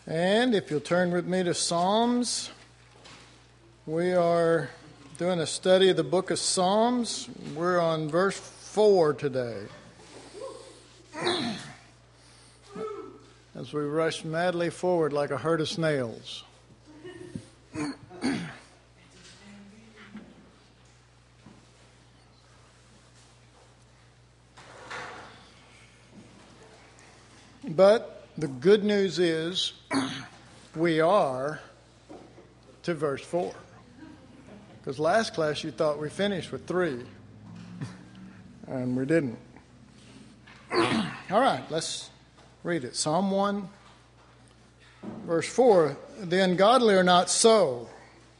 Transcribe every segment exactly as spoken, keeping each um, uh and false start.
And if you'll turn with me to Psalms, we are doing a study of the book of Psalms. We're on verse four today. As we rush madly forward like a herd of snails. But the good news is we are to verse four. Because last class you thought we finished with three. And we didn't. All right, let's read it. Psalm one, verse four. The ungodly are not so.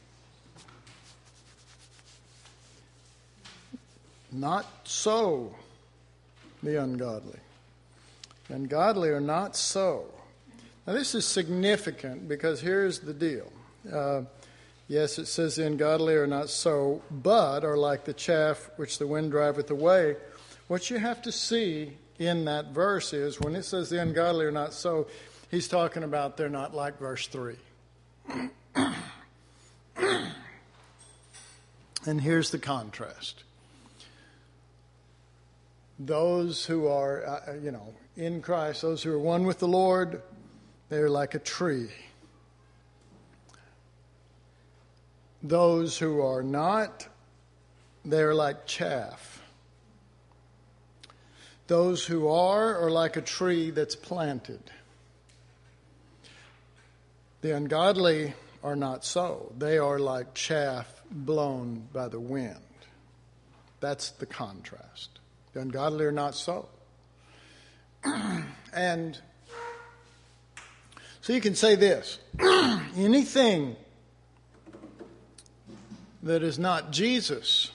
Not so, the ungodly. The ungodly are not so. Now this is significant because here's the deal. Uh, yes, it says the ungodly are not so, but are like the chaff which the wind driveth away. What you have to see in that verse is when it says the ungodly are not so, he's talking about they're not like verse three. And here's the contrast. Those who are, uh, you know, in Christ, those who are one with the Lord, they're like a tree. Those who are not, they're like chaff. Those who are are like a tree that's planted. The ungodly are not so. They are like chaff blown by the wind. That's the contrast. The ungodly are not so. And so you can say this. Anything that is not Jesus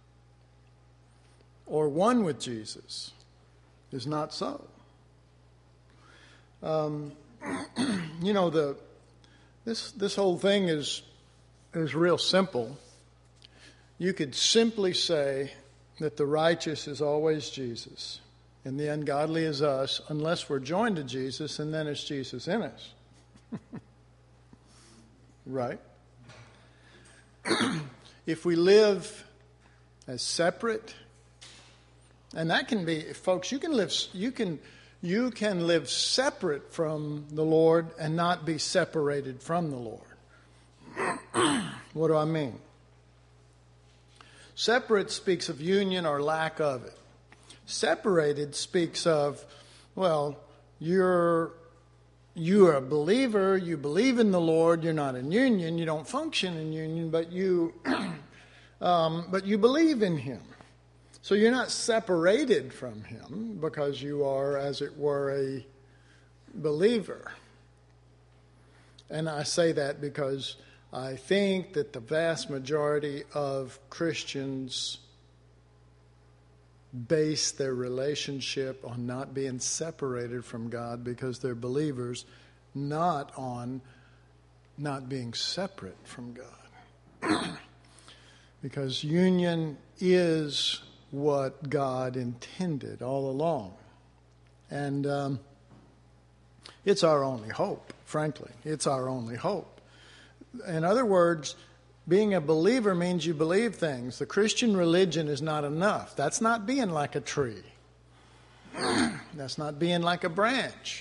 or one with Jesus is not so. Um, you know, the this this whole thing is is real simple. You could simply say that the righteous is always Jesus and the ungodly is us unless we're joined to Jesus, and then it's Jesus in us. Right? If we live as separate, and that can be, folks, you can live you can you can live separate from the Lord and not be separated from the Lord. What do I mean? Separate speaks of union or lack of it. Separated speaks of, well, you're you're a believer, you believe in the Lord, you're not in union, you don't function in union, but you um, but you believe in Him. So you're not separated from Him because you are, as it were, a believer. And I say that because I think that the vast majority of Christians base their relationship on not being separated from God because they're believers, not on not being separate from God. Because union is what God intended all along. And um, it's our only hope, frankly. It's our only hope. In other words, being a believer means you believe things. The Christian religion is not enough. That's not being like a tree. That's not being like a branch.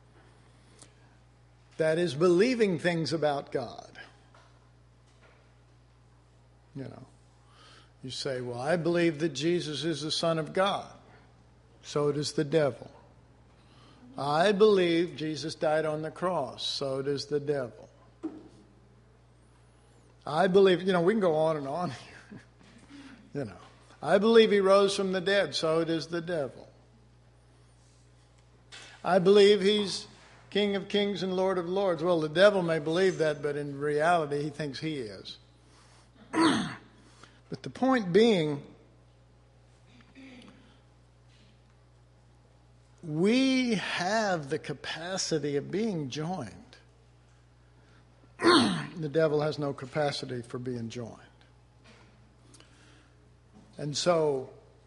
That is believing things about God. You know, you say, well, I believe that Jesus is the Son of God. So does the devil. I believe Jesus died on the cross. So does the devil. I believe, you know, we can go on and on here. You know, I believe He rose from the dead. So does the devil. I believe He's King of kings and Lord of lords. Well, the devil may believe that, but in reality, he thinks he is. But the point being, we have the capacity of being joined. The devil has no capacity for being joined. And so,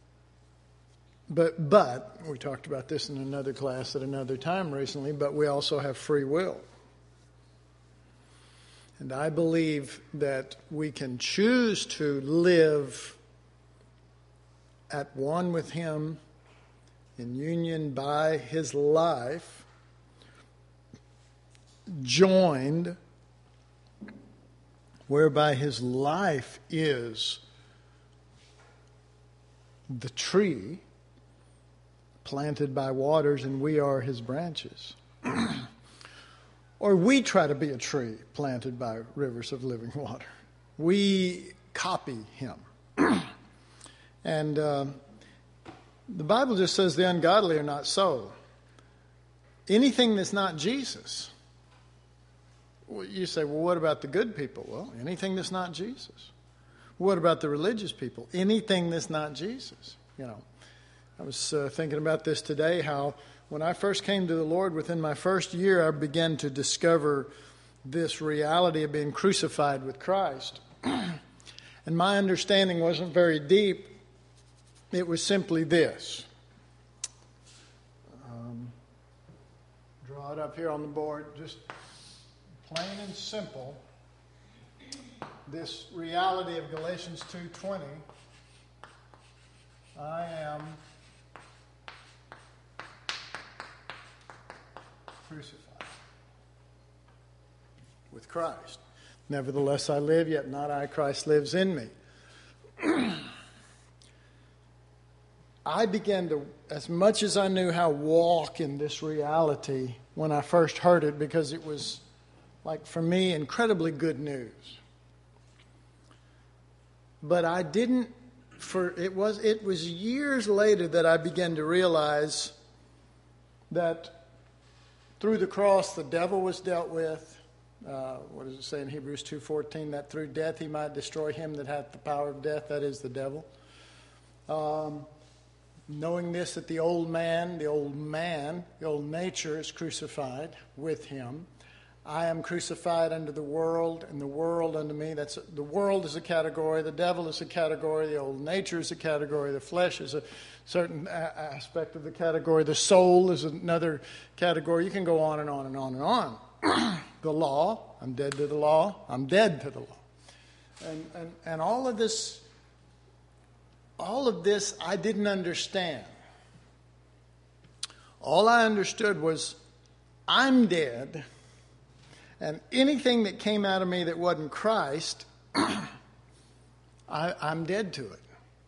but, but, we talked about this in another class at another time recently, but we also have free will. And I believe that we can choose to live at one with Him in union by His life, joined, whereby His life is the tree planted by waters and we are His branches. Or we try to be a tree planted by rivers of living water. We copy Him. And uh, the Bible just says the ungodly are not so. Anything that's not Jesus. Well, you say, well, what about the good people? Well, anything that's not Jesus. What about the religious people? Anything that's not Jesus. You know, I was uh, thinking about this today, how when I first came to the Lord, within my first year, I began to discover this reality of being crucified with Christ. And my understanding wasn't very deep. It was simply this. Um, draw it up here on the board. Just plain and simple. This reality of Galatians two twenty. I am crucified with Christ. Nevertheless I live, yet not I, Christ lives in me. I began to, as much as I knew how, walk in this reality when I first heard it, because it was, like for me, incredibly good news. But I didn't, for it was it was years later that I began to realize that through the cross the devil was dealt with. Uh, what does it say in Hebrews two fourteen? That through death he might destroy him that hath the power of death, that is the devil. Um, knowing this, that the old man, the old man, the old nature is crucified with him. I am crucified unto the world, and the world unto me. That's the world is a category, the devil is a category, the old nature is a category, the flesh is a certain a- aspect of the category, the soul is another category. You can go on and on and on and on. The law, I'm dead to the law, I'm dead to the law. And, and and all of this, all of this I didn't understand. All I understood was I'm dead, and anything that came out of me that wasn't Christ, I, I'm dead to it.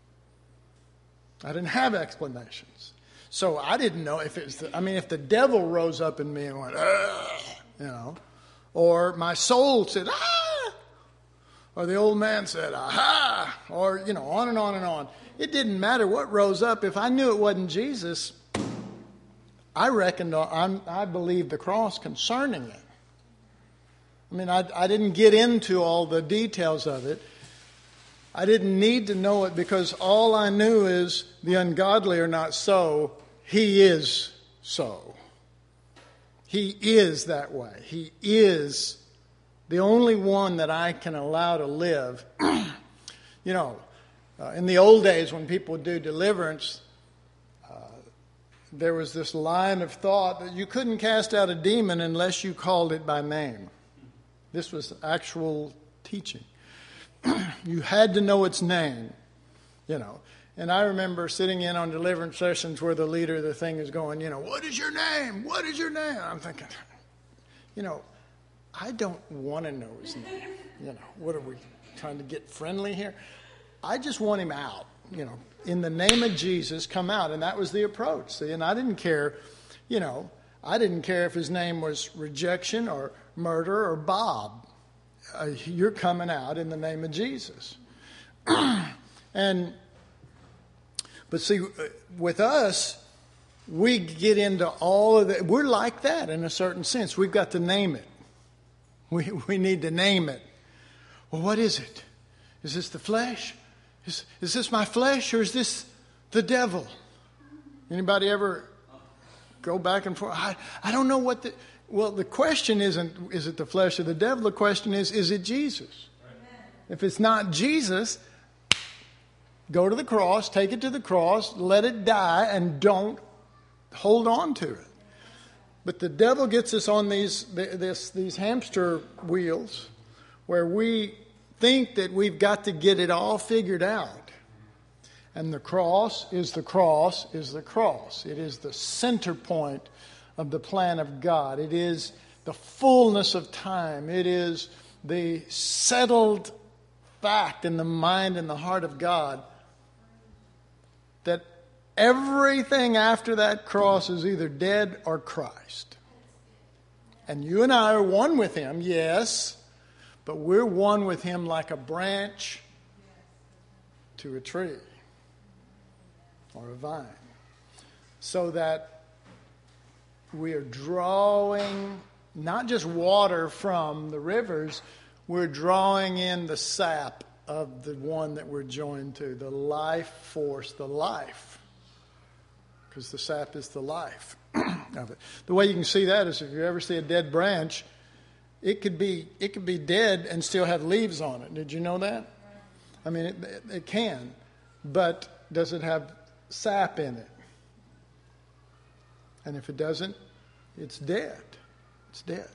I didn't have explanations. So I didn't know if it was, the, I mean, if the devil rose up in me and went, ugh, you know, or my soul said, ah, or the old man said, aha, or, you know, on and on and on. It didn't matter what rose up. If I knew it wasn't Jesus, I reckoned, I'm, I believed the cross concerning it. I mean, I, I didn't get into all the details of it. I didn't need to know it, because all I knew is the ungodly are not so. He is so. He is that way. He is the only one that I can allow to live. You know, uh, in the old days when people would do deliverance, uh, there was this line of thought that you couldn't cast out a demon unless you called it by name. This was actual teaching. You had to know its name, you know. And I remember sitting in on deliverance sessions where the leader of the thing is going, you know, what is your name? What is your name? I'm thinking, you know, I don't want to know his name. You know, what are we trying to get friendly here? I just want him out, you know, in the name of Jesus, come out. And that was the approach. See, and I didn't care, you know, I didn't care if his name was rejection or murder or Bob. Uh, you're coming out in the name of Jesus. and But see, with us, we get into all of that. We're like that in a certain sense. We've got to name it. We we need to name it. Well, what is it? Is this the flesh? Is, is this my flesh, or is this the devil? Anybody ever go back and forth? I, I don't know what the... Well, the question isn't, is it the flesh or the devil? The question is, is it Jesus? Amen. If it's not Jesus, go to the cross, take it to the cross, let it die, and don't hold on to it. But the devil gets us on these this, these hamster wheels where we think that we've got to get it all figured out. And the cross is the cross is the cross. It is the center point of the plan of God. It is the fullness of time. It is the settled fact in the mind and the heart of God that everything after that cross is either dead or Christ. And you and I are one with Him, yes, but we're one with Him like a branch to a tree or a vine. So that we are drawing not just water from the rivers, we're drawing in the sap of the one that we're joined to, the life force, the life. Because the sap is the life of it. The way you can see that is if you ever see a dead branch, it could be it could be dead and still have leaves on it. Did you know that? I mean, it, it, it can. But does it have sap in it? And if it doesn't, it's dead. It's dead.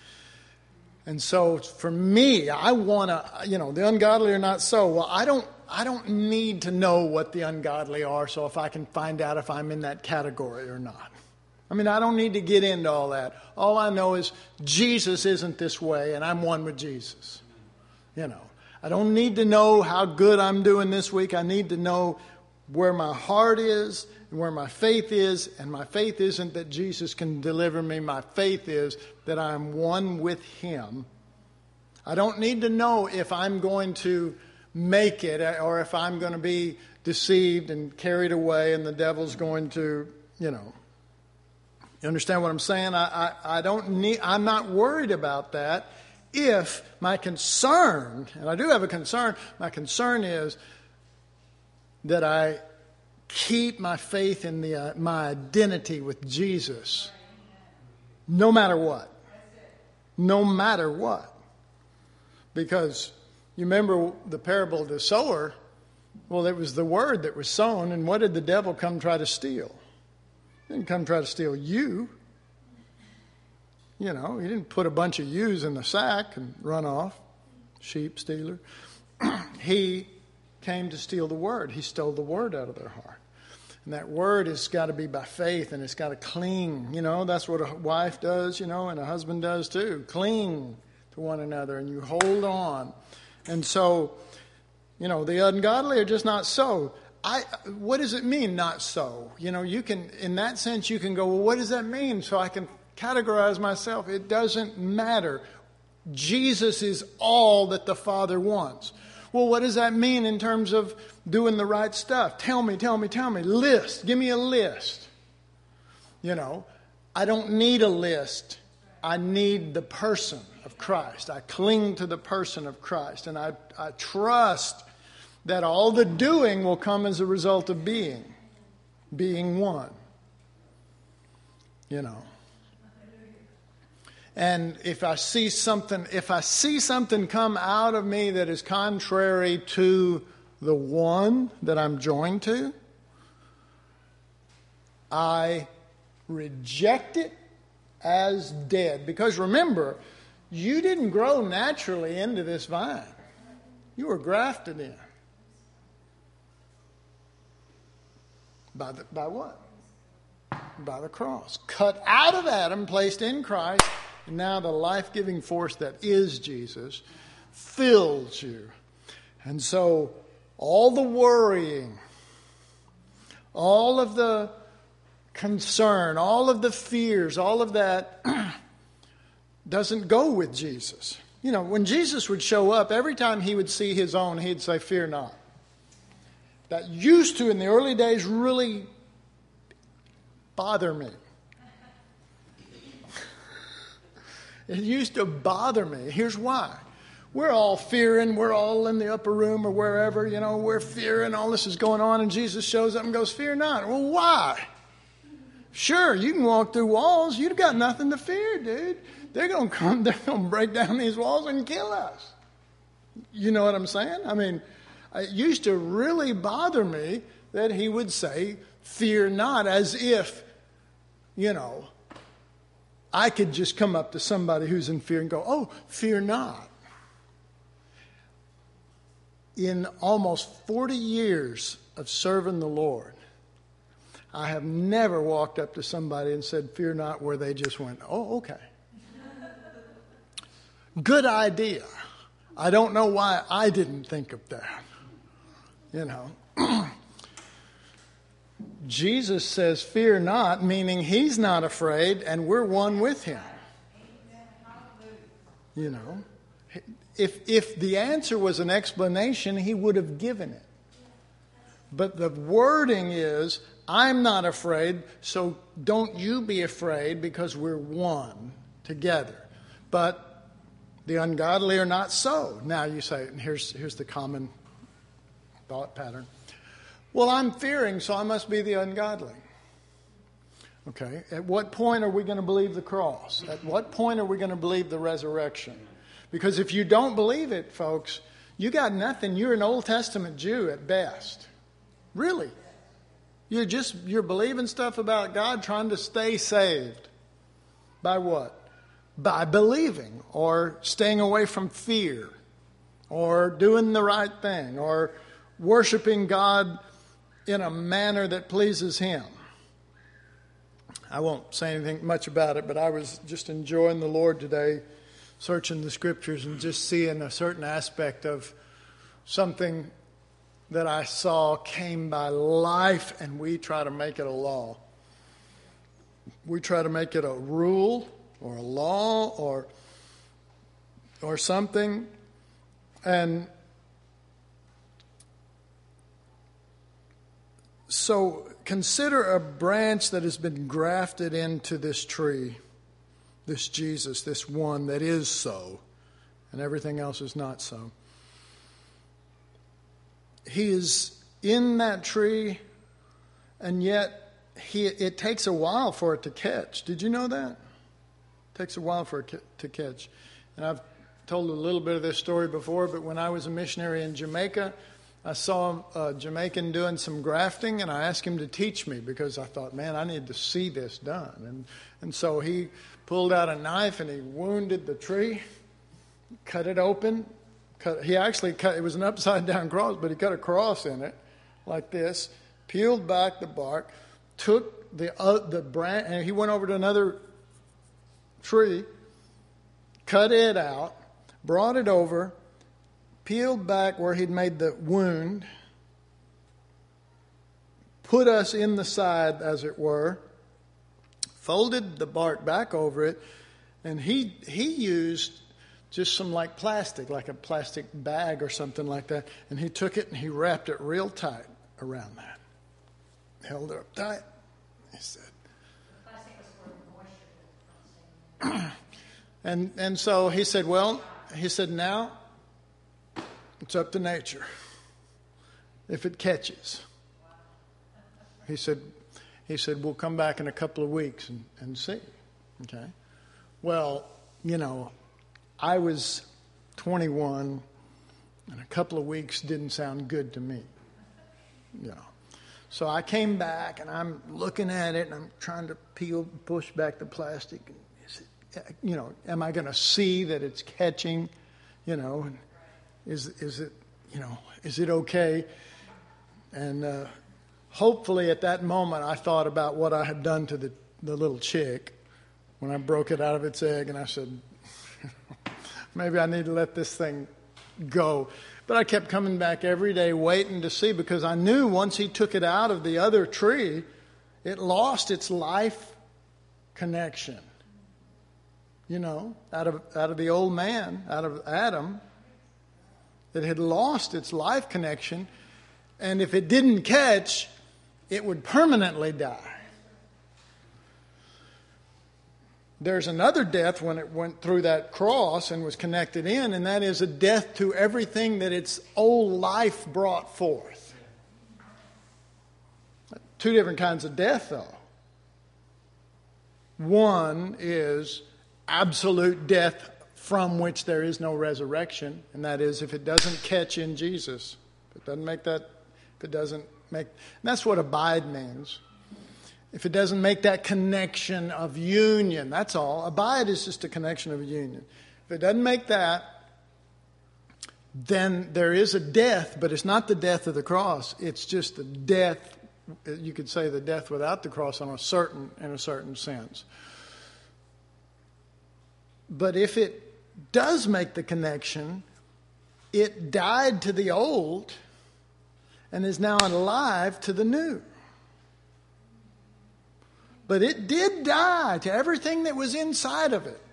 And so for me, I want to, you know, the ungodly are not so. Well, I don't I don't need to know what the ungodly are, so if I can find out if I'm in that category or not. I mean, I don't need to get into all that. All I know is Jesus isn't this way, and I'm one with Jesus. You know, I don't need to know how good I'm doing this week. I need to know where my heart is and where my faith is. And my faith isn't that Jesus can deliver me. My faith is that I'm one with Him. I don't need to know if I'm going to make it or if I'm going to be deceived and carried away and the devil's going to, you know. You understand what I'm saying? I, I, I don't need, I'm not worried about that if my concern, and I do have a concern, my concern is that I keep my faith in the uh, my identity with Jesus no matter what. No matter what. Because you remember the parable of the sower? Well, it was the word that was sown, and what did the devil come try to steal? He didn't come try to steal you. You know, he didn't put a bunch of ewes in the sack and run off. Sheep stealer. He came to steal the word. He stole the word out of their heart. And that word has got to be by faith, and it's got to cling. You know, that's what a wife does, you know, and a husband does too. Cling to one another, and you hold on. And so, you know, the ungodly are just not so. I, what does it mean, not so? You know, you can, in that sense, you can go, well, what does that mean? So I can categorize myself. It doesn't matter. Jesus is all that the Father wants. Well, what does that mean in terms of doing the right stuff? Tell me, tell me, tell me. List. Give me a list. You know, I don't need a list. I need the person of Christ. I cling to the person of Christ. And I, I trust that all the doing will come as a result of being. Being one. You know. And if I see something, if I see something come out of me that is contrary to the one that I'm joined to, I reject it as dead. Because remember, you didn't grow naturally into this vine. You were grafted in. By the, by what? By the cross. Cut out of Adam, placed in Christ. And now the life-giving force that is Jesus fills you. And so all the worrying, all of the concern, all of the fears, all of that doesn't go with Jesus. You know, when Jesus would show up, every time he would see his own, he'd say, "Fear not." That used to, in the early days, really bother me. It used to bother me. Here's why. We're all fearing. We're all in the upper room or wherever, you know, we're fearing. All this is going on, and Jesus shows up and goes, "Fear not." Well, why? Sure, you can walk through walls. You've got nothing to fear, dude. They're going to come. They're going to break down these walls and kill us. You know what I'm saying? I mean, it used to really bother me that he would say, "Fear not," as if, you know, I could just come up to somebody who's in fear and go, "Oh, fear not." in almost forty years of serving the Lord, I have never walked up to somebody and said, fear not, where they just went, oh, okay. Good idea. I don't know why I didn't think of that. You know. Jesus says, fear not, meaning he's not afraid and we're one with him. You know. If if the answer was an explanation, he would have given it. But the wording is, I'm not afraid, so don't you be afraid, because we're one together. But the ungodly are not so. Now you say, and here's here's the common thought pattern. Well, I'm fearing, so I must be the ungodly. Okay, at what point are we going to believe the cross? At what point are we going to believe the resurrection? Because if you don't believe it, folks, you got nothing. You're an Old Testament Jew at best. Really. You're just, you're believing stuff about God, trying to stay saved. By what? By believing, or staying away from fear, or doing the right thing, or worshiping God in a manner that pleases him. I won't say anything much about it, but I was just enjoying the Lord today, searching the scriptures and just seeing a certain aspect of something that I saw came by life, and we try to make it a law. We try to make it a rule or a law or or something. And so consider a branch that has been grafted into this tree, this Jesus, this one that is so, and everything else is not so. He is in that tree, and yet he, it takes a while for it to catch. Did you know that? It takes a while for it to catch. And I've told a little bit of this story before, but when I was a missionary in Jamaica, I saw a Jamaican doing some grafting, and I asked him to teach me because I thought, man, I need to see this done. And, and so he pulled out a knife, and he wounded the tree, cut it open. Cut, he actually cut, it was an upside down cross, but he cut a cross in it like this, peeled back the bark, took the uh, the branch, and he went over to another tree, cut it out, brought it over, peeled back where he'd made the wound, put us in the side, as it were, folded the bark back over it, and he he used just some like plastic, like a plastic bag or something like that. And he took it and he wrapped it real tight around that. Held it up tight. He said. The plastic was for moisture. and and so he said, well, he said, now it's up to nature. If it catches. He said, he said, we'll come back in a couple of weeks and, and see. Okay. Well, you know, I was twenty-one, and a couple of weeks didn't sound good to me, you know. So I came back, and I'm looking at it, and I'm trying to peel, push back the plastic. And is it, you know, am I going to see that it's catching? You know, and is is it, you know, is it okay? And uh, hopefully, at that moment, I thought about what I had done to the the little chick when I broke it out of its egg, and I said, maybe I need to let this thing go. But I kept coming back every day waiting to see, because I knew once he took it out of the other tree, it lost its life connection. You know, out of out of the old man, out of Adam, it had lost its life connection. And if it didn't catch, it would permanently die. There's another death when it went through that cross and was connected in, and that is a death to everything that its old life brought forth. Two different kinds of death, though. One is absolute death from which there is no resurrection, and that is if it doesn't catch in Jesus. If it doesn't make that, if it doesn't make, and that's what abide means. If it doesn't make that connection of union, that's all. Abide is just a connection of union. If it doesn't make that, then there is a death, but it's not the death of the cross. It's just the death, you could say the death without the cross on a certain, in a certain sense. But if it does make the connection, it died to the old and is now alive to the new. But it did die to everything that was inside of it.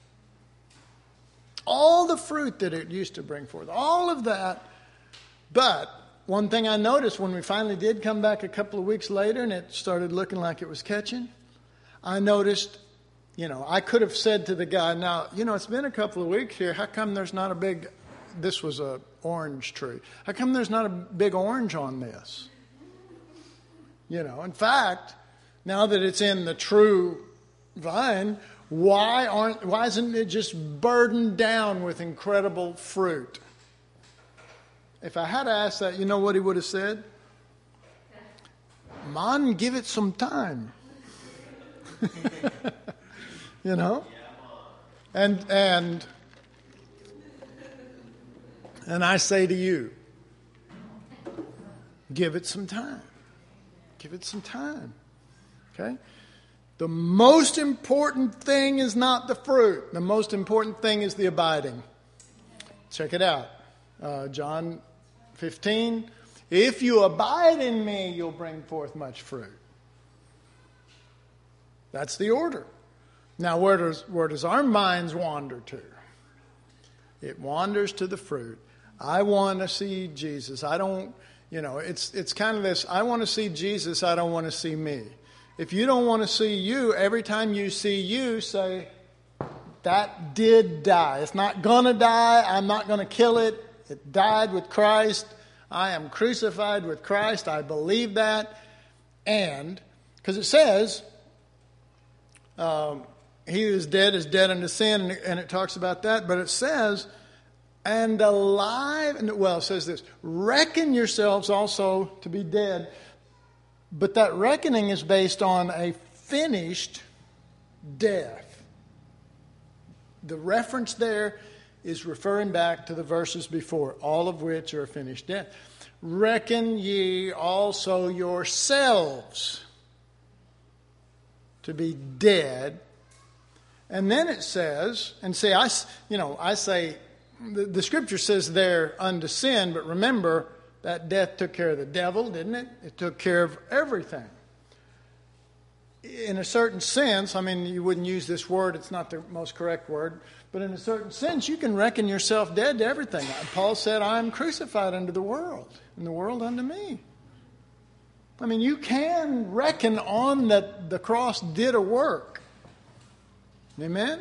All the fruit that it used to bring forth, all of that. But one thing I noticed when we finally did come back a couple of weeks later and it started looking like it was catching, I noticed, you know, I could have said to the guy, now, you know, it's been a couple of weeks here. How come there's not a big, this was a orange tree. How come there's not a big orange on this? You know, in fact, now that it's in the true vine, why aren't, why isn't it just burdened down with incredible fruit? If I had asked that, you know what he would have said? Man, give it some time. You know? And and and I say to you, give it some time. Give it some time. Okay? The most important thing is not the fruit. The most important thing is the abiding. Check it out. Uh, John fifteen. If you abide in me, you'll bring forth much fruit. That's the order. Now, where does, where does our minds wander to? It wanders to the fruit. I want to see Jesus. I don't, you know, it's it's kind of this, I want to see Jesus, I don't want to see me. If you don't want to see you, every time you see you, say, that did die. It's not going to die. I'm not going to kill it. It died with Christ. I am crucified with Christ. I believe that. And, because it says, um, he who is dead is dead unto sin, and it, and it talks about that. But it says, and alive, and well, it says this, reckon yourselves also to be dead. But that reckoning is based on a finished death. The reference there is referring back to the verses before, all of which are a finished death. Reckon ye also yourselves to be dead. And then it says, and see, I, you know, I say, the, the scripture says there unto sin, but remember, that death took care of the devil, didn't it? It took care of everything. In a certain sense, I mean, you wouldn't use this word, it's not the most correct word, but in a certain sense, you can reckon yourself dead to everything. Paul said, I am crucified unto the world, and the world unto me. I mean, you can reckon on that the cross did a work. Amen?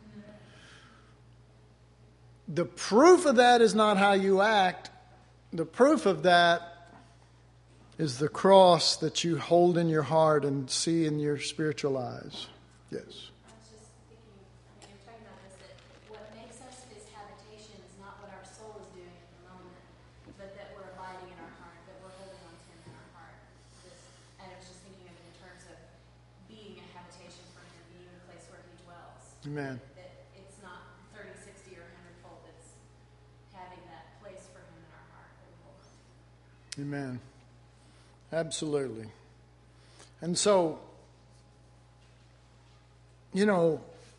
The proof of that is not how you act. The proof of that is the cross that you hold in your heart and see in your spiritual eyes. Yes. I was just thinking, I mean, you're talking about this, that what makes us his habitation is not what our soul is doing at the moment, but that we're abiding in our heart, that we're holding on to him in our heart. This, and I was just thinking of it in terms of being a habitation for him, being a place where he dwells. Amen. That it's not thirty, sixty, or one hundred fold, it's having that place for him in our heart that we hold on to. Amen. Absolutely. And so, you know,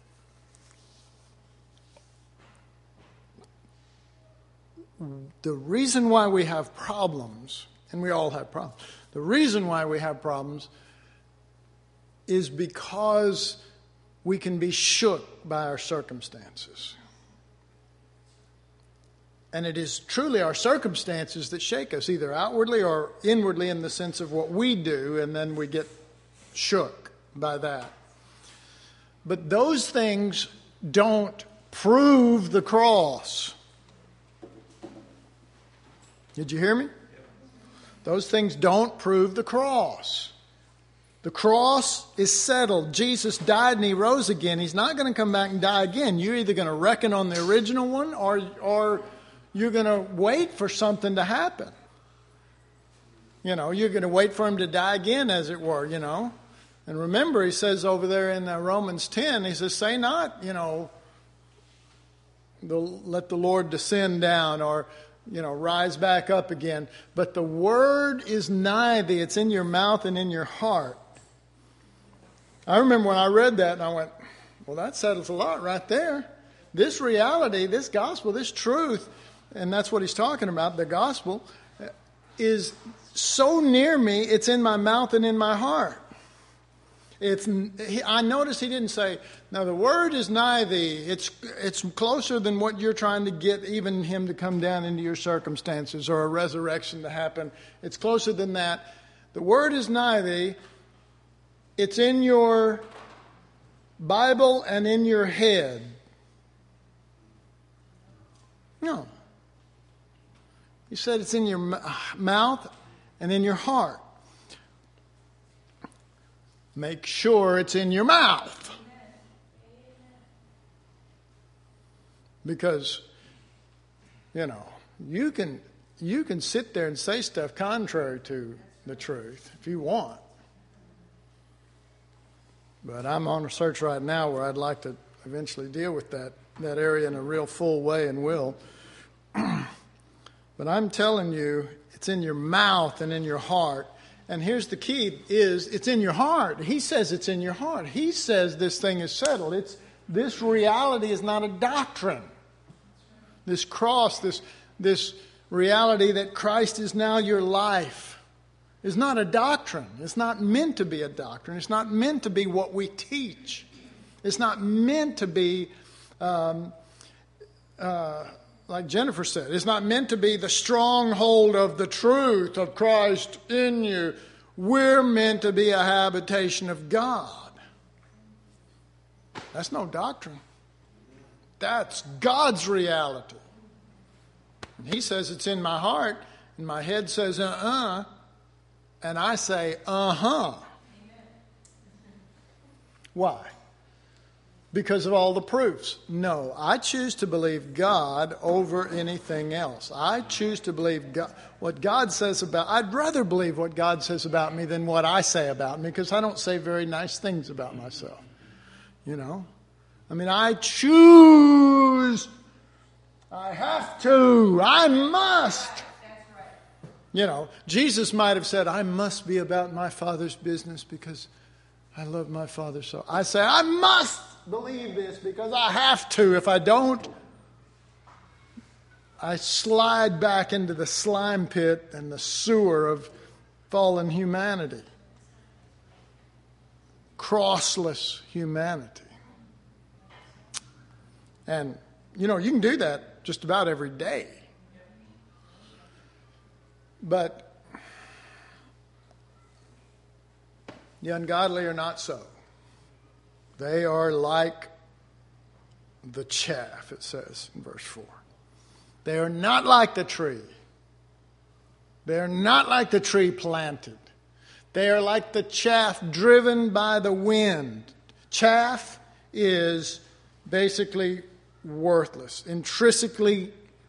the reason why we have problems, and we all have problems, the reason why we have problems is because we can be shook by our circumstances. And it is truly our circumstances that shake us, either outwardly or inwardly in the sense of what we do, and then we get shook by that. But those things don't prove the cross. Did you hear me? Those things don't prove the cross. The cross is settled. Jesus died and he rose again. He's not going to come back and die again. You're either going to reckon on the original one or or you're going to wait for something to happen. You know, you're going to wait for him to die again, as it were, you know. And remember, he says over there in uh, Romans ten, he says, say not, you know, the, let the Lord descend down, or, you know, rise back up again. But the word is nigh thee. It's in your mouth and in your heart. I remember when I read that and I went, well, that settles a lot right there. This reality, this gospel, this truth, and that's what he's talking about, the gospel, is so near me, it's in my mouth and in my heart. It's. I noticed he didn't say, now the word is nigh thee. It's, it's closer than what you're trying to get even him to come down into your circumstances or a resurrection to happen. It's closer than that. The word is nigh thee. It's in your Bible and in your head. No. He said it's in your mouth and in your heart. Make sure it's in your mouth. Because, you know, you can you can sit there and say stuff contrary to the truth if you want. But I'm on a search right now where I'd like to eventually deal with that, that area in a real full way, and will. But I'm telling you, it's in your mouth and in your heart. And here's the key, is it's in your heart. He says it's in your heart. He says this thing is settled. It's this reality is not a doctrine. This cross, this, this reality that Christ is now your life, is not a doctrine. It's not meant to be a doctrine. It's not meant to be what we teach. It's not meant to be, um, uh, like Jennifer said, it's not meant to be the stronghold of the truth of Christ in you. We're meant to be a habitation of God. That's no doctrine. That's God's reality. And he says it's in my heart, and my head says, uh-uh. And I say, uh-huh. Why? Because of all the proofs. No, I choose to believe God over anything else. I choose to believe God, what God says about, I'd rather believe what God says about me than what I say about me, because I don't say very nice things about myself. You know? I mean, I choose. I have to. I must. You know, Jesus might have said, I must be about my Father's business because I love my Father so. I say, I must believe this because I have to. If I don't, I slide back into the slime pit and the sewer of fallen humanity. Crossless humanity. And, you know, you can do that just about every day. But the ungodly are not so. They are like the chaff, it says in verse four. They are not like the tree. They are not like the tree planted. They are like the chaff driven by the wind. Chaff is basically worthless, intrinsically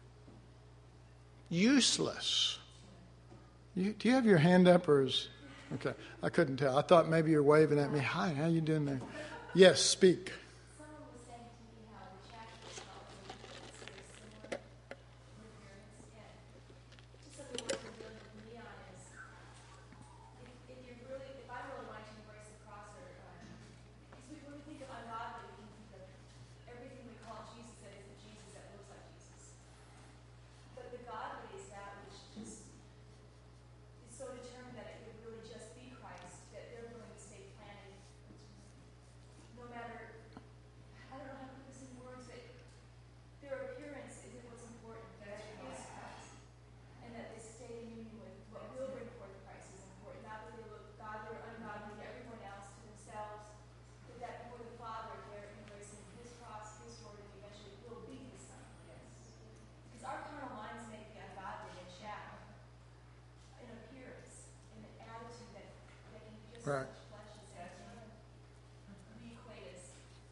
useless. You, do you have your hand up, or is... Okay, I couldn't tell. I thought maybe you're waving at me. Hi, how you doing there? Yes, speak. Someone was saying to me how the chaff was probably similar appearance, and just something worth revealing to me on is if, if you really, if I really wanted to embrace the cross, or because we, when we think of ungodly, we can think of everything we call Jesus that isn't Jesus, that looks like Jesus. But the godly is that which just is so determined that it would really just be Christ, that they're willing to stay planted no matter, I don't know how to put this in words, but their appearance isn't what's important. That it is Christ. And that they stay in union with what will bring forth Christ is important. Not that they look godly or ungodly to everyone else, to themselves, but that before the Father they're embracing his cross, his word, and eventually will be his Son. Because our carnal minds make the ungodly and chaff in appearance, in an attitude that, that can be just Right. such flesh as that. We equate as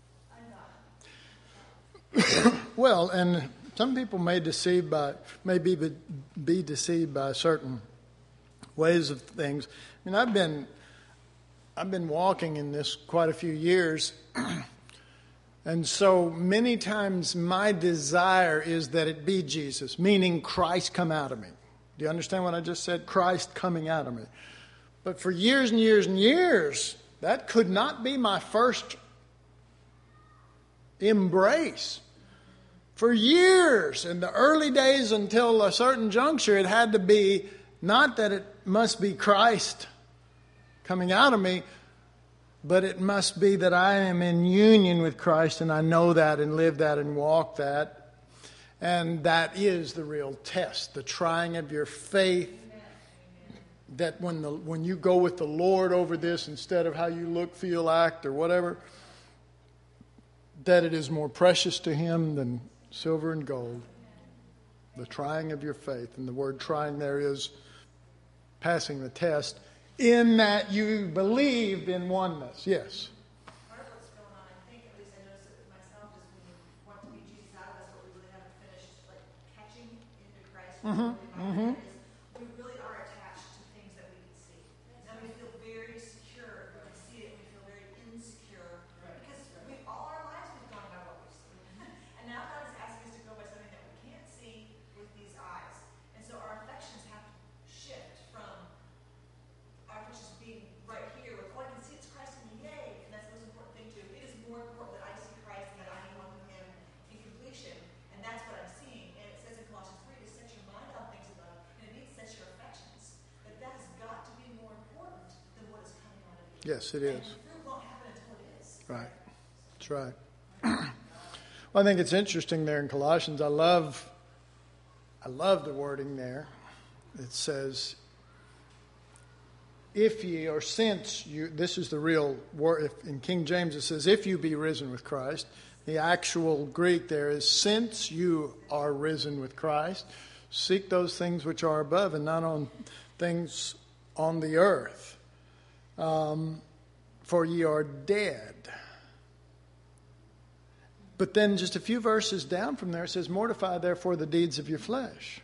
ungodly. Well, and some people may deceive by may be, be deceived by certain ways of things. I mean, I've been I've been walking in this quite a few years, And so many times my desire is that it be Jesus, meaning Christ come out of me. Do you understand what I just said? Christ coming out of me. But for years and years and years, that could not be my first embrace. For years, in the early days until a certain juncture, it had to be not that it must be Christ coming out of me, but it must be that I am in union with Christ and I know that and live that and walk that. And that is the real test, the trying of your faith. That when the when you go with the Lord over this instead of how you look, feel, act, or whatever, that it is more precious to Him than silver and gold. The trying of your faith. And the word trying there is passing the test. In that you believed in oneness. Yes. Part of what's going on, I think, at least I notice it with myself, is when you want to be Jesus out of us, but we really haven't finished like catching into Christ. Mm-hmm. Mm-hmm. Is we really are attached to things that we can see. And we feel very secure. We can see it, we feel very insecure. Because we all our lives we've gone by what we've seen. And now God is asking us to go by something that we can't see with these eyes. And so our affections have to shift from our affections being right here with, oh, I can see it's Christ in me, yay, and that's the most important thing too. It is more important that I see Christ and that I am one with Him in completion, and that's what I'm seeing. And it says in Colossians three to set your mind on things above, and it means set your affections. But that has got to be more important than what is coming out of you. Yes, it is. And the fruit won't happen until it is. Right. That's right. Well, I think it's interesting there in Colossians. I love, I love the wording there. It says, if ye, or since you, this is the real word. In King James it says, if you be risen with Christ. The actual Greek there is, since you are risen with Christ, seek those things which are above and not on things on the earth. Um, for ye are dead. But then just a few verses down from there it says, mortify therefore the deeds of your flesh.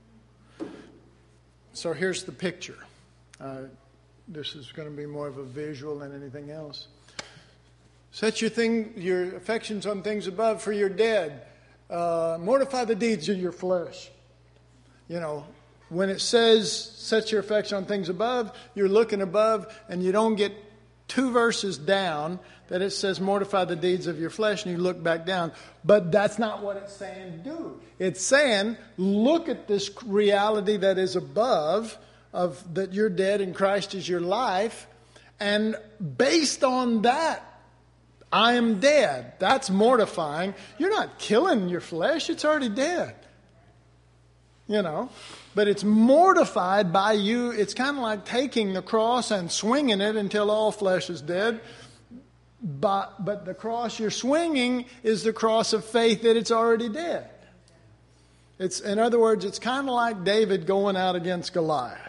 So here's the picture. Uh, This is going to be more of a visual than anything else. Set your thing, your affections on things above, for you're dead. Uh, mortify the deeds of your flesh. You know, when it says set your affection on things above, you're looking above, and you don't get two verses down that it says mortify the deeds of your flesh, and you look back down. But that's not what it's saying do. It's saying look at this reality that is above, of that you're dead and Christ is your life, and based on that, I am dead. That's mortifying. You're not killing your flesh, it's already dead. You know, but it's mortified by you. It's kind of like taking the cross and swinging it until all flesh is dead. But, but the cross you're swinging is the cross of faith that it's already dead. It's, in other words, it's kind of like David going out against Goliath.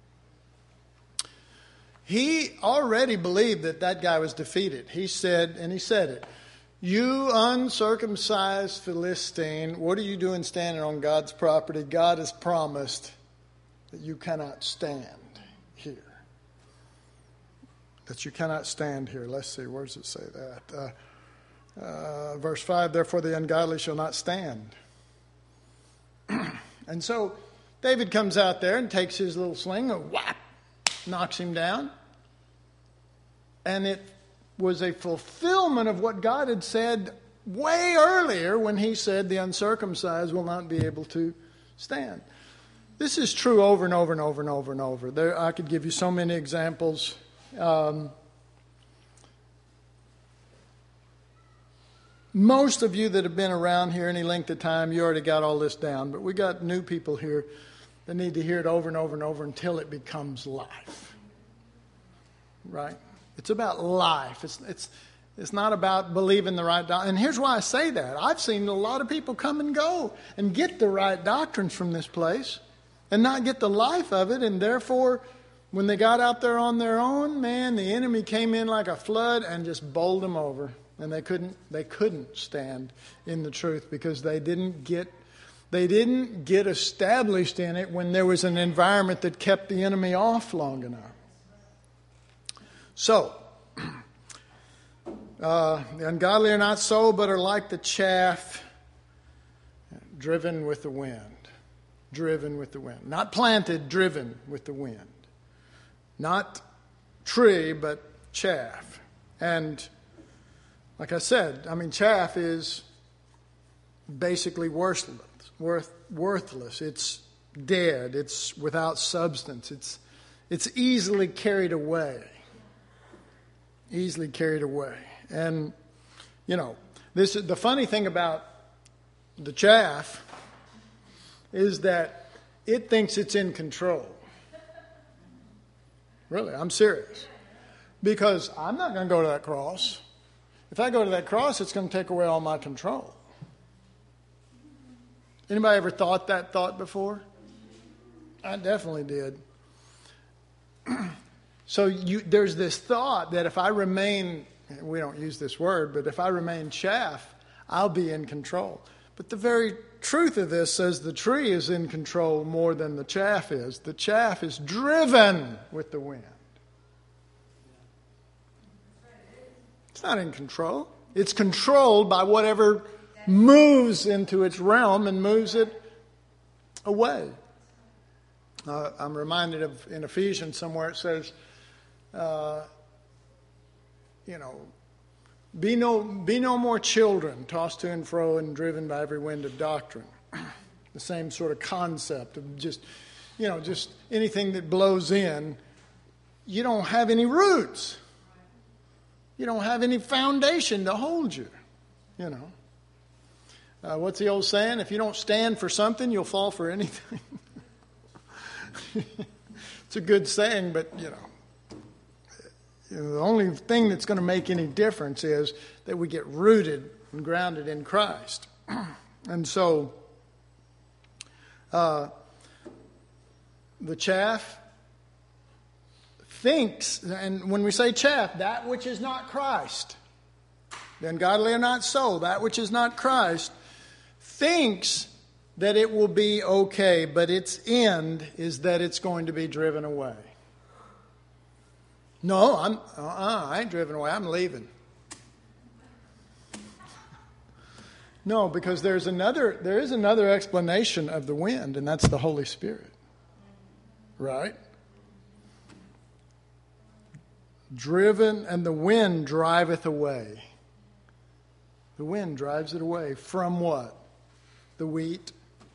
He already believed that that guy was defeated. He said, and he said it, you uncircumcised Philistine, what are you doing standing on God's property? God has promised that you cannot stand here. That you cannot stand here. Let's see, where does it say that? Uh, uh, verse five, therefore the ungodly shall not stand. And so David comes out there and takes his little sling and whap, knocks him down. And it was a fulfillment of what God had said way earlier when He said the uncircumcised will not be able to stand. This is true over and over and over and over and over. There, I could give you so many examples. Um, most of you that have been around here any length of time, you already got all this down. But we got new people here that need to hear it over and over and over until it becomes life. Right? It's about life. It's it's it's not about believing the right doctrine. And here's why I say that. I've seen a lot of people come and go and get the right doctrines from this place and not get the life of it. And therefore, when they got out there on their own, man, the enemy came in like a flood and just bowled them over. And they couldn't they couldn't stand in the truth because they didn't get they didn't get established in it when there was an environment that kept the enemy off long enough. So, Uh, the ungodly are not so, but are like the chaff driven with the wind. Driven with the wind. Not planted, driven with the wind. Not tree, but chaff. And like I said, I mean, chaff is basically worthless. Worth, worthless. It's dead. It's without substance. It's it's easily carried away. Easily carried away. And, you know, this the funny thing about the chaff is that it thinks it's in control. Really, I'm serious. Because I'm not going to go to that cross. If I go to that cross, it's going to take away all my control. Anybody ever thought that thought before? I definitely did. So you, there's this thought that if I remain, we don't use this word, but if I remain chaff, I'll be in control. But the very truth of this says the tree is in control more than the chaff is. The chaff is driven with the wind. It's not in control. It's controlled by whatever moves into its realm and moves it away. Uh, I'm reminded of in Ephesians somewhere it says, uh, you know, be no be no more children, tossed to and fro and driven by every wind of doctrine. The same sort of concept of just, you know, just anything that blows in. You don't have any roots. You don't have any foundation to hold you, you know. Uh, what's the old saying? If you don't stand for something, you'll fall for anything. It's a good saying, but, you know, you know, the only thing that's going to make any difference is that we get rooted and grounded in Christ. And so, uh, the chaff thinks, and when we say chaff, that which is not Christ, the ungodly are not so, that which is not Christ, thinks that it will be okay, but its end is that it's going to be driven away. No, I'm, uh-uh, I ain't driven away. I'm leaving. No, because there's another, there is another explanation of the wind, and that's the Holy Spirit. Right? Driven, and the wind driveth away. The wind drives it away from what? The wheat.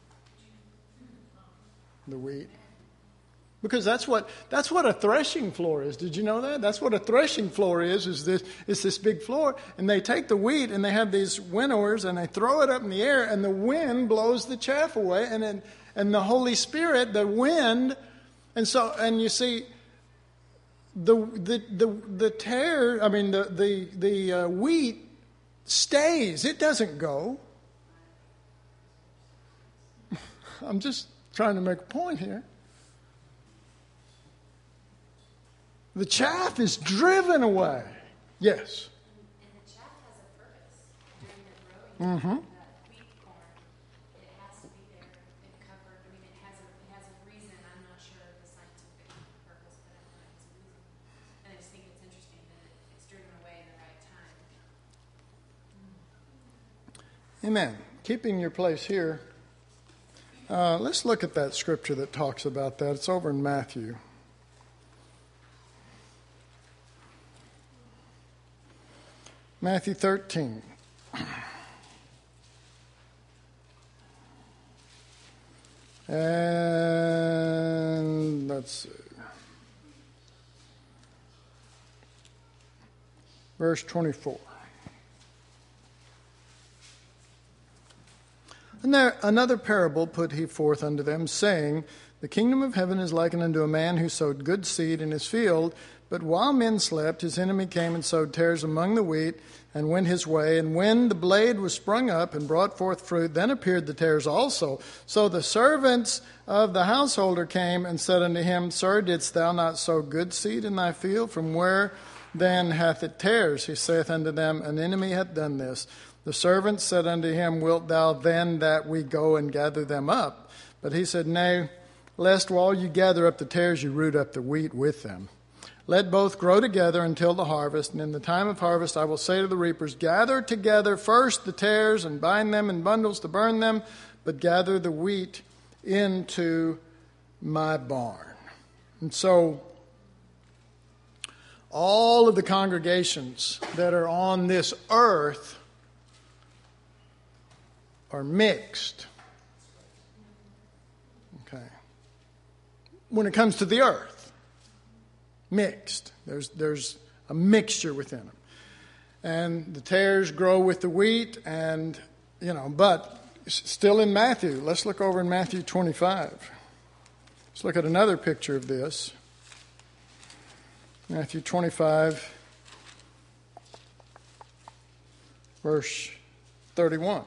The wheat. Because that's what that's what a threshing floor is. Did you know that? That's what a threshing floor is, is this it's this big floor, and they take the wheat and they have these winnowers and they throw it up in the air and the wind blows the chaff away, and then, and the Holy Spirit, the wind, and so and you see the the the, the tare, I mean the the the uh, wheat stays. It doesn't go. I'm just trying to make a point here. The chaff is driven away. Yes. And the chaff has a purpose during the growing Mm-hmm. of that wheat corn. It has to be there and covered. I mean, it has a it has a reason. I'm not sure of the scientific purpose, but I know it has a reason. And I just think it's interesting that it, it's driven away in the right time. Amen. Keeping your place here. Uh, let's look at that scripture that talks about that. It's over in Matthew. Matthew thirteen. And let's see. Verse twenty-four. And there another parable put he forth unto them, saying, The kingdom of heaven is likened unto a man who sowed good seed in his field. But while men slept, his enemy came and sowed tares among the wheat, and went his way. And when the blade was sprung up and brought forth fruit, then appeared the tares also. So the servants of the householder came and said unto him, Sir, didst thou not sow good seed in thy field? From where then hath it tares? He saith unto them, An enemy hath done this. The servants said unto him, Wilt thou then that we go and gather them up? But he said, Nay, lest while you gather up the tares, you root up the wheat with them. Let both grow together until the harvest, and in the time of harvest I will say to the reapers, gather together first the tares and bind them in bundles to burn them, but gather the wheat into my barn. And so all of the congregations that are on this earth are mixed. Okay. When it comes to the earth, mixed. There's there's a mixture within them. And the tares grow with the wheat, and, you know, but still in Matthew. Let's look over in Matthew twenty-five. Let's look at another picture of this. Matthew twenty-five, verse thirty-one.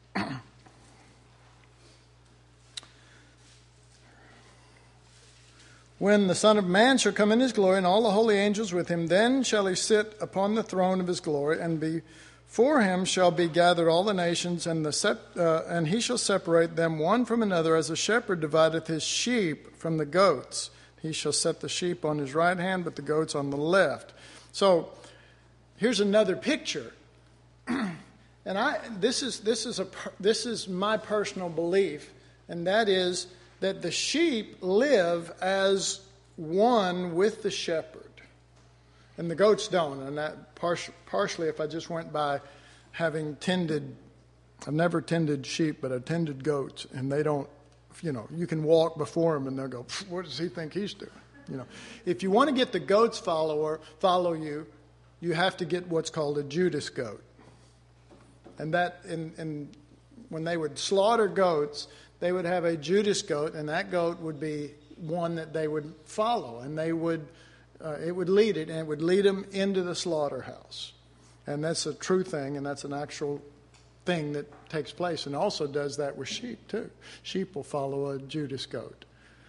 When the Son of Man shall come in his glory, and all the holy angels with him, then shall he sit upon the throne of his glory, and before him shall be gathered all the nations, and the sep- uh, and he shall separate them one from another, as a shepherd divideth his sheep from the goats. He shall set the sheep on his right hand, but the goats on the left. So here's another picture, and I this is this is a this is my personal belief, and that is that the sheep live as one with the shepherd, and the goats don't. And that par- partially, if I just went by having tended, I've never tended sheep, but I've tended goats, and they don't. You know, you can walk before them, and they'll go, "What does he think he's doing?" You know, if you want to get the goats follower follow you, you have to get what's called a Judas goat, and that in, in when they would slaughter goats, they would have a Judas goat, and that goat would be one that they would follow, and they would uh, it would lead it, and it would lead them into the slaughterhouse. And that's a true thing, and that's an actual thing that takes place, and also does that with sheep too. Sheep will follow a Judas goat.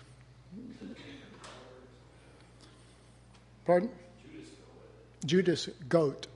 Pardon? Judas goat.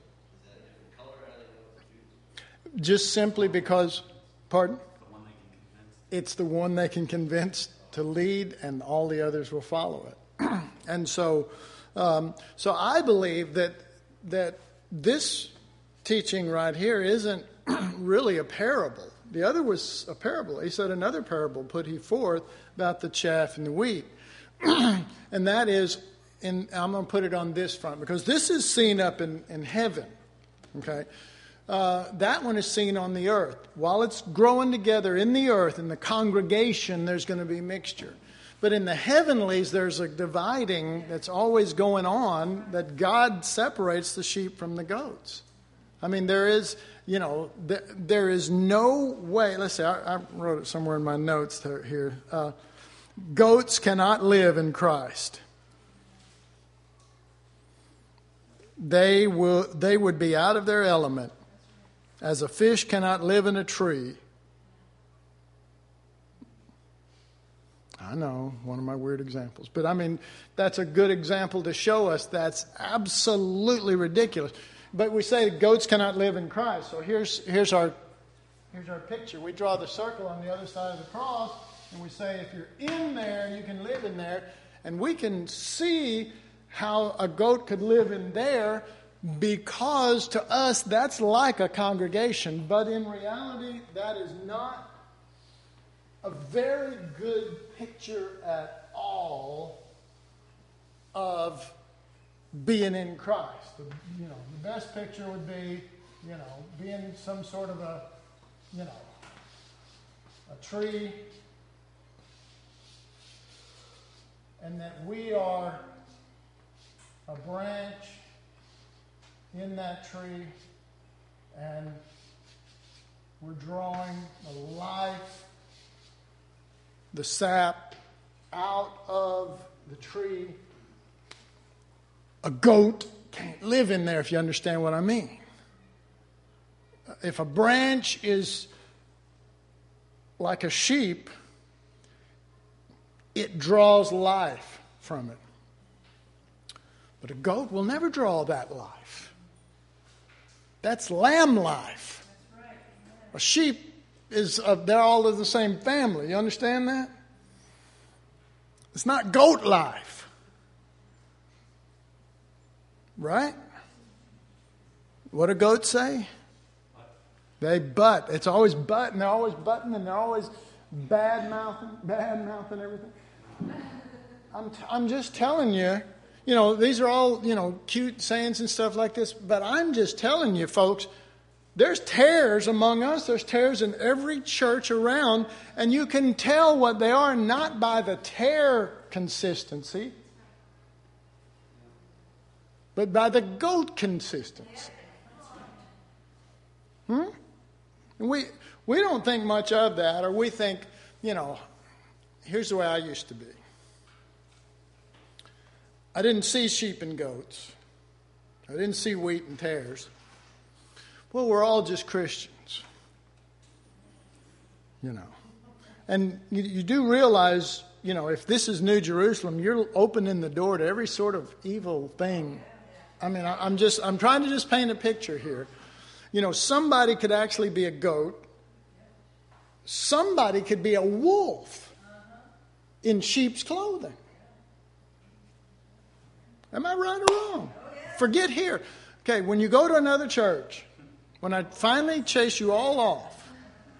Just simply because, pardon? It's the one they can convince to lead, and all the others will follow it. And so, um, so I believe that that this teaching right here isn't really a parable. The other was a parable. He said, another parable put he forth about the chaff and the wheat, and that is, in I'm going to put it on this front because this is seen up in in heaven. Okay. Uh, that one is seen on the earth. While it's growing together in the earth, in the congregation, there's going to be mixture. But in the heavenlies, there's a dividing that's always going on, that God separates the sheep from the goats. I mean, there is, you know, th- there is no way. Let's see, I, I wrote it somewhere in my notes here. Uh, goats cannot live in Christ. They will. They would be out of their element. As a fish cannot live in a tree. I know, one of my weird examples. But I mean, that's a good example to show us that's absolutely ridiculous. But we say goats cannot live in Christ. So here's here's our here's our picture. We draw the circle on the other side of the cross, and we say if you're in there, you can live in there. And we can see how a goat could live in there, because to us that's like a congregation, but in reality that is not a very good picture at all of being in Christ. The, you know, the best picture would be, you know, being some sort of a, you know, a tree, and that we are a branch in that tree, and we're drawing the life, the sap out of the tree. A goat can't live in there, if you understand what I mean. If a branch is like a sheep, it draws life from it. But a goat will never draw that life. That's lamb life. That's right. A sheep is, uh, they're all of the same family. You understand that? It's not goat life. Right? What do goats say? They butt. It's always butt, and they're always butting, and they're always bad mouthing, bad mouthing everything. I'm, t- I'm just telling you, you know, these are all, you know, cute sayings and stuff like this, but I'm just telling you, folks, there's tares among us. There's tares in every church around, and you can tell what they are not by the tare consistency, but by the goat consistency. Hmm? And we we don't think much of that, or we think, you know, here's the way I used to be. I didn't see sheep and goats. I didn't see wheat and tares. Well, we're all just Christians, you know. And you, you do realize, you know, if this is New Jerusalem, you're opening the door to every sort of evil thing. I mean, I, I'm just, I'm trying to just paint a picture here. You know, somebody could actually be a goat. Somebody could be a wolf in sheep's clothing. Am I right or wrong? Forget here. Okay, when you go to another church, when I finally chase you all off,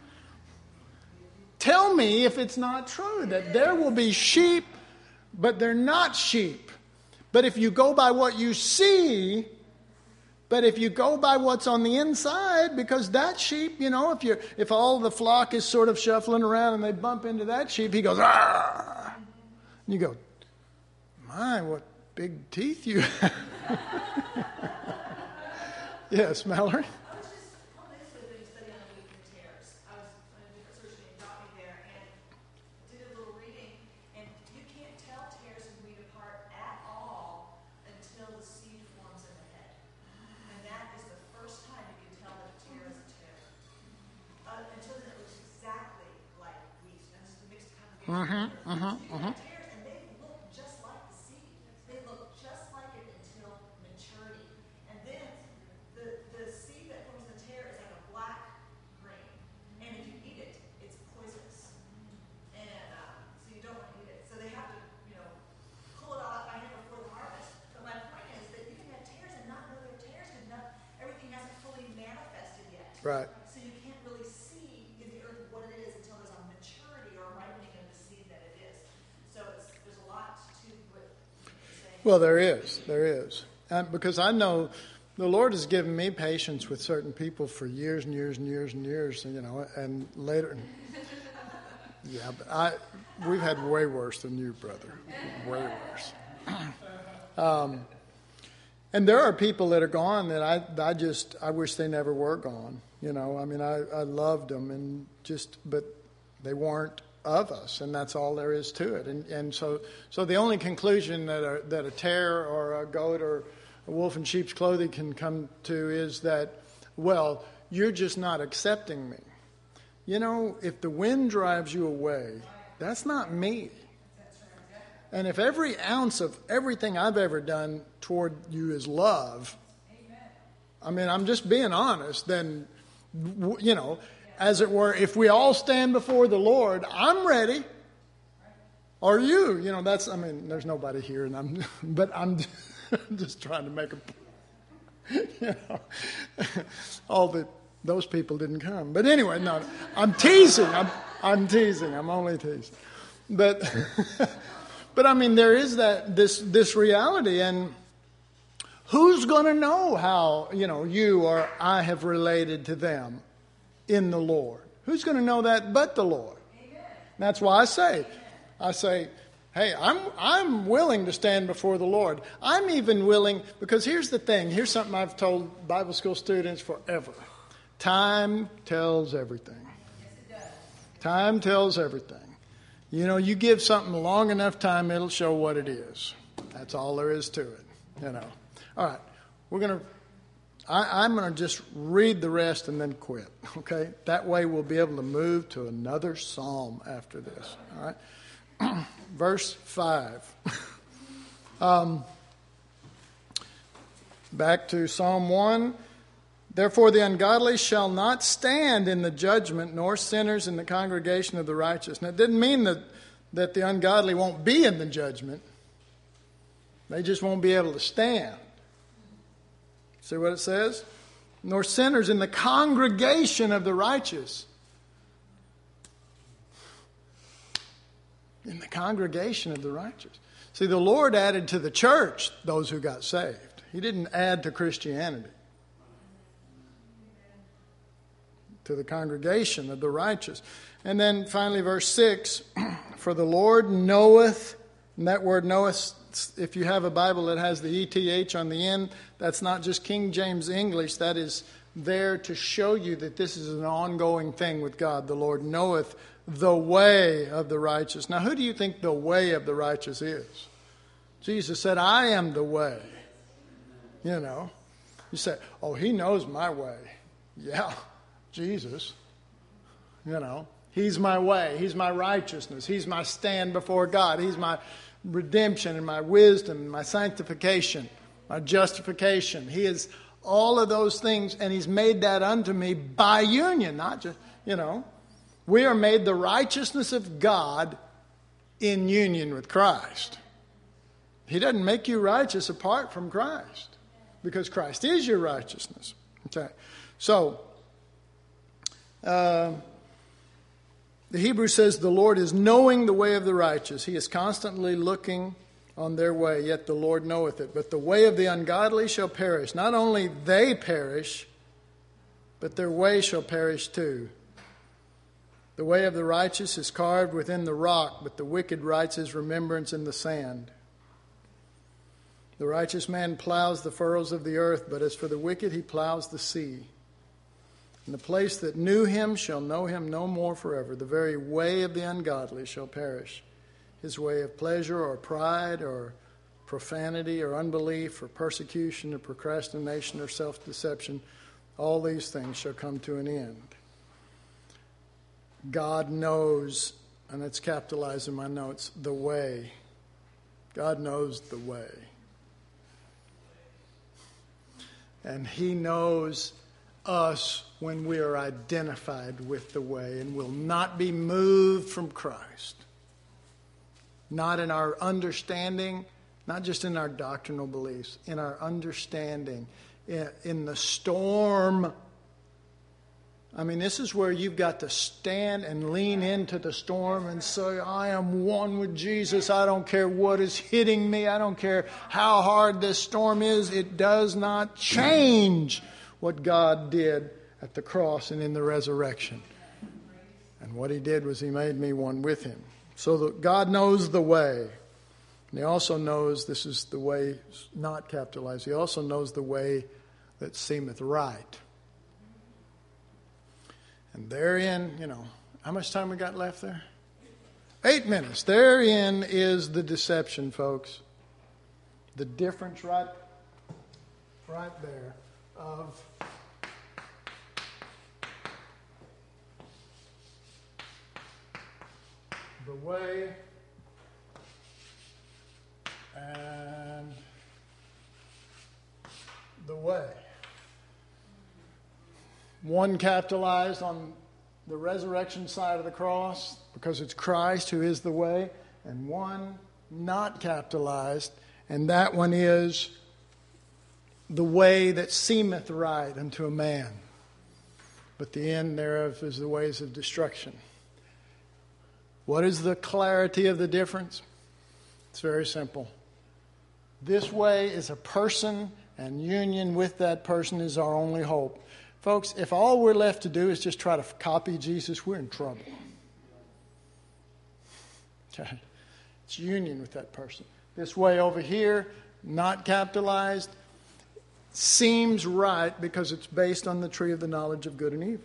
tell me if it's not true that there will be sheep, but they're not sheep. But if you go by what you see, but if you go by what's on the inside, because that sheep, you know, if you if all the flock is sort of shuffling around and they bump into that sheep, he goes, ah! And you go, my, what big teeth you have. Yes, Mallory? I was just, on this with doing a study on the wheat and tares. I was on a different search and it got me there and did a little reading. And you can't tell tares and wheat apart at all until the seed forms in the head. And that is the first time you can tell that a tare is a tare. Uh, until then it looks exactly like wheat. And it's a mixed congregation. Mm-hmm, mm-hmm, mm-hmm. Tares, and they look just like the seed. They look just like it until maturity. And then the, the seed that forms the tare is like a black grain. And if you eat it, it's poisonous. And uh, so you don't want to eat it. So they have to, you know, pull it all out by hand before the harvest. But my point is that you can have tares and not know they're tares because not, everything hasn't fully manifested yet. Right. So you can't really see in the earth what it is until there's a maturity or a ripening of the seed that it is. So it's, there's a lot to what you're saying. Well, there is. There is. Um, because I know the Lord has given me patience with certain people for years and years and years and years, you know, and later. Yeah, but I, we've had way worse than you, brother. Way worse. um, and there are people that are gone that I, I just, I wish they never were gone. You know, I mean, I, I loved them and just, but they weren't of us, and that's all there is to it. And and so so the only conclusion that a, that a tare or a goat or a wolf in sheep's clothing can come to is that, well, you're just not accepting me. You know, if the wind drives you away, that's not me. And if every ounce of everything I've ever done toward you is love, I mean, I'm just being honest, then, you know, as it were, if we all stand before the Lord, I'm ready. Are you? You know, that's, I mean, there's nobody here, and I'm, but I'm just trying to make a, you know, all the, those people didn't come. But anyway, no, I'm teasing. I'm, I'm teasing. I'm only teasing. But, but I mean, there is that, this, this reality, and who's going to know how, you know, you or I have related to them in the Lord? Who's going to know that but the Lord? Amen. That's why I say, I say, hey, I'm I'm willing to stand before the Lord. I'm even willing, because here's the thing. Here's something I've told Bible school students forever. Time tells everything. Yes, it does. Time tells everything. You know, you give something long enough time, it'll show what it is. That's all there is to it. You know. All right, we're going to. I, I'm going to just read the rest and then quit, okay? That way we'll be able to move to another psalm after this, all right? Verse five. um, back to Psalm one. Therefore the ungodly shall not stand in the judgment, nor sinners in the congregation of the righteous. Now, it didn't mean that, that the ungodly won't be in the judgment. They just won't be able to stand. See what it says? Nor sinners in the congregation of the righteous. In the congregation of the righteous. See, the Lord added to the church those who got saved. He didn't add to Christianity. To the congregation of the righteous. And then finally verse six, for the Lord knoweth, and that word knoweth, if you have a Bible that has the E T H on the end, that's not just King James English, that is there to show you that this is an ongoing thing with God. The Lord knoweth the way of the righteous. Now, who do you think the way of the righteous is? Jesus said, I am the way. You know, you say, oh, he knows my way. Yeah, Jesus, you know, he's my way. He's my righteousness. He's my stand before God. He's my redemption and my wisdom and my sanctification, my justification. He is all of those things, and he's made that unto me by union, not just, you know. We are made the righteousness of God in union with Christ. He doesn't make you righteous apart from Christ, because Christ is your righteousness. Okay, so uh, the Hebrew says the Lord is knowing the way of the righteous. He is constantly looking on their way, yet the Lord knoweth it. But the way of the ungodly shall perish. Not only they perish, but their way shall perish too. The way of the righteous is carved within the rock, but the wicked writes his remembrance in the sand. The righteous man plows the furrows of the earth, but as for the wicked, he plows the sea. And the place that knew him shall know him no more forever. The very way of the ungodly shall perish. His way of pleasure or pride or profanity or unbelief or persecution or procrastination or self-deception, all these things shall come to an end. God knows, and it's capitalized in my notes, the way. God knows the way. And he knows us when we are identified with the way and will not be moved from Christ. Not in our understanding, not just in our doctrinal beliefs, in our understanding, in the storm. I mean, this is where you've got to stand and lean into the storm and say, I am one with Jesus. I don't care what is hitting me. I don't care how hard this storm is. It does not change what God did at the cross and in the resurrection. And what he did was he made me one with him. So that God knows the way. And he also knows, this is the way not capitalized, he also knows the way that seemeth right. And therein, you know, how much time we got left there? Eight minutes. Therein is the deception, folks. The difference right, right there of the way and the way. One capitalized on the resurrection side of the cross because it's Christ who is the way, and one not capitalized, and that one is the way that seemeth right unto a man, but the end thereof is the ways of destruction. What is the clarity of the difference? It's very simple. This way is a person, and union with that person is our only hope. Folks, if all we're left to do is just try to copy Jesus, we're in trouble. Okay. It's union with that person. This way over here, not capitalized, seems right because it's based on the tree of the knowledge of good and evil.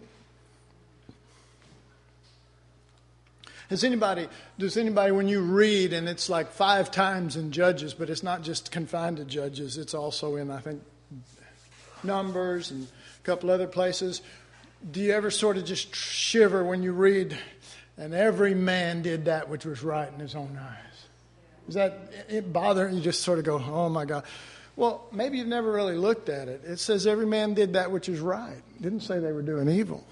Has anybody, does anybody, when you read, and it's like five times in Judges, but it's not just confined to Judges, it's also in, I think, Numbers and a couple other places. Do you ever sort of just shiver when you read, and every man did that which was right in his own eyes? Does that it bother you? Just sort of go, oh my God. Well, maybe you've never really looked at it. It says every man did that which is right. It didn't say they were doing evil.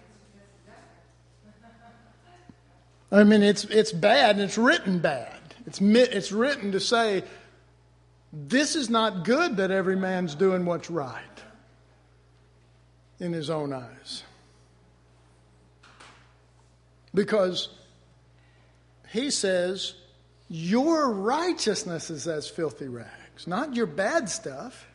I mean, it's it's bad, and it's written bad. It's it's written to say, this is not good that every man's doing what's right. in his own eyes. Because he says, your righteousness is as filthy rags, not your bad stuff.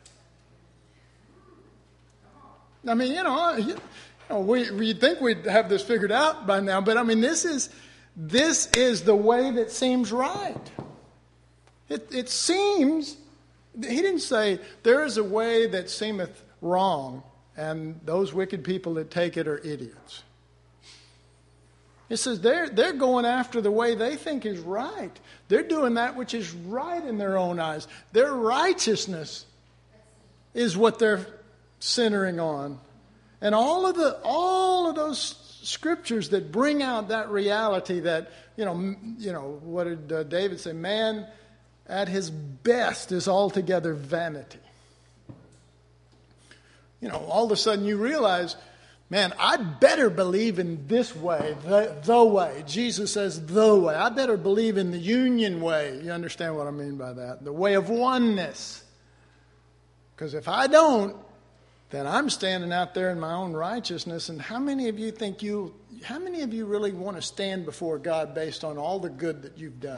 I mean, you know, you know we we think we'd have this figured out by now, but I mean, this is this is the way that seems right. It it seems, he didn't say, there is a way that seemeth wrong, and those wicked people that take it are idiots. It says they're, they're going after the way they think is right. They're doing that which is right in their own eyes. Their righteousness is what they're centering on. And all of the all of those scriptures that bring out that reality that, you know, you know, what did uh, David say? Man at his best is altogether vanity. You know, all of a sudden you realize, man, I better believe in this way, the, the way. Jesus says the way. I better believe in the union way. You understand what I mean by that? The way of oneness. Because if I don't, then I'm standing out there in my own righteousness. And how many of you think you, how many of you really want to stand before God based on all the good that you've done?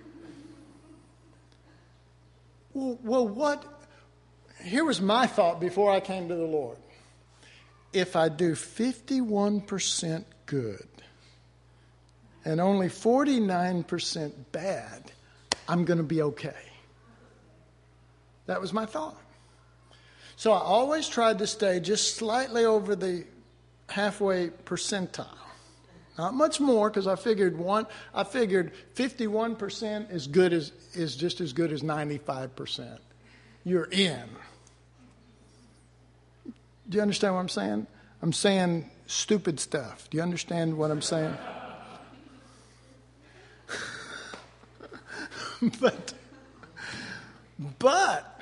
Well, well what, here was my thought before I came to the Lord. If I do fifty-one percent good and only forty-nine percent bad, I'm going to be okay. That was my thought. So I always tried to stay just slightly over the halfway percentile. Not much more, because I figured one. I figured fifty-one percent is good as is just as good as ninety-five percent. You're in. Do you understand what I'm saying? I'm saying stupid stuff. Do you understand what I'm saying? but, but,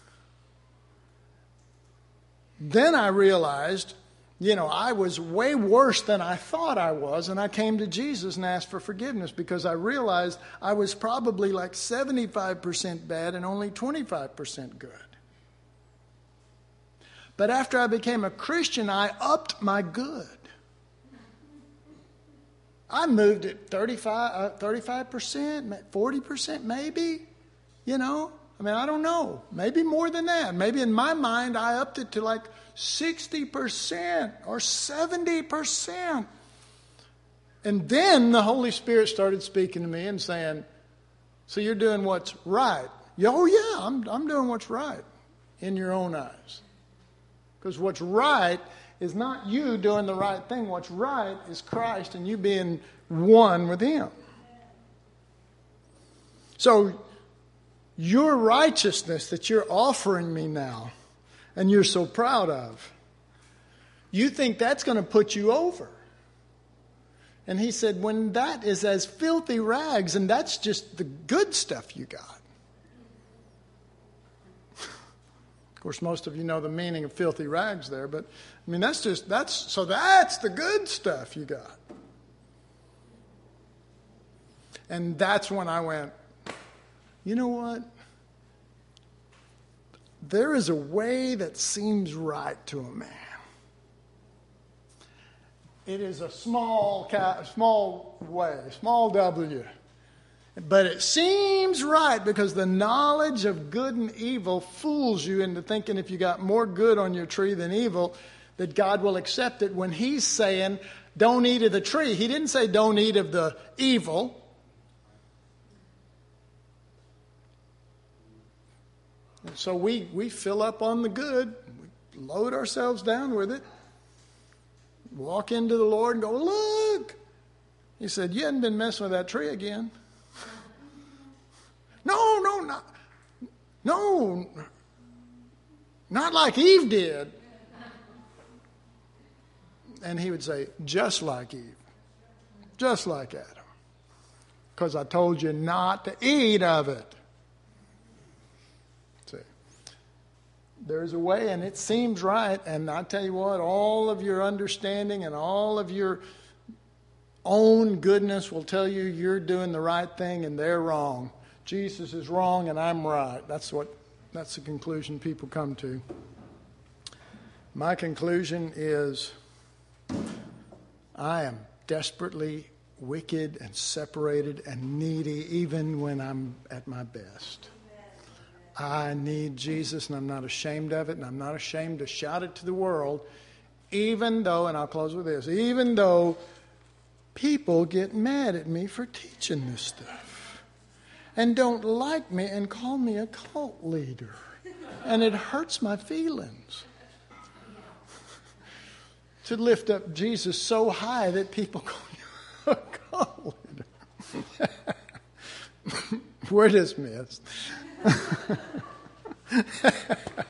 then I realized, you know, I was way worse than I thought I was, and I came to Jesus and asked for forgiveness because I realized I was probably like seventy-five percent bad and only twenty-five percent good. But after I became a Christian, I upped my good. I moved at thirty-five, uh, thirty-five percent, forty percent maybe, you know. I mean, I don't know. Maybe more than that. Maybe in my mind, I upped it to like sixty percent or seventy percent. And then the Holy Spirit started speaking to me and saying, so you're doing what's right. Oh, yeah, I'm, I'm doing what's right in your own eyes. Because what's right is not you doing the right thing. What's right is Christ and you being one with Him. So your righteousness that you're offering me now and you're so proud of, you think that's going to put you over. And He said, when that is as filthy rags, and that's just the good stuff you got. Of course, most of you know the meaning of filthy rags there, but I mean, that's just, that's, so that's the good stuff you got. And that's when I went, you know what? There is a way that seems right to a man. It is a small, cap, small way, small W. But it seems right because the knowledge of good and evil fools you into thinking if you got more good on your tree than evil, that God will accept it when He's saying, don't eat of the tree. He didn't say don't eat of the evil. And so we, we fill up on the good, we load ourselves down with it, walk into the Lord and go, look. He said, you hadn't been messing with that tree again. No, no, not, no, not like Eve did. And He would say, just like Eve, just like Adam, because I told you not to eat of it. See, there's a way, and it seems right. And I tell you what, all of your understanding and all of your own goodness will tell you you're doing the right thing and they're wrong. Jesus is wrong and I'm right. That's what, that's the conclusion people come to. My conclusion is I am desperately wicked and separated and needy even when I'm at my best. I need Jesus, and I'm not ashamed of it, and I'm not ashamed to shout it to the world, even though, and I'll close with this, even though people get mad at me for teaching this stuff and don't like me and call me a cult leader. And it hurts my feelings to lift up Jesus so high that people call you a cult leader. We're dismissed.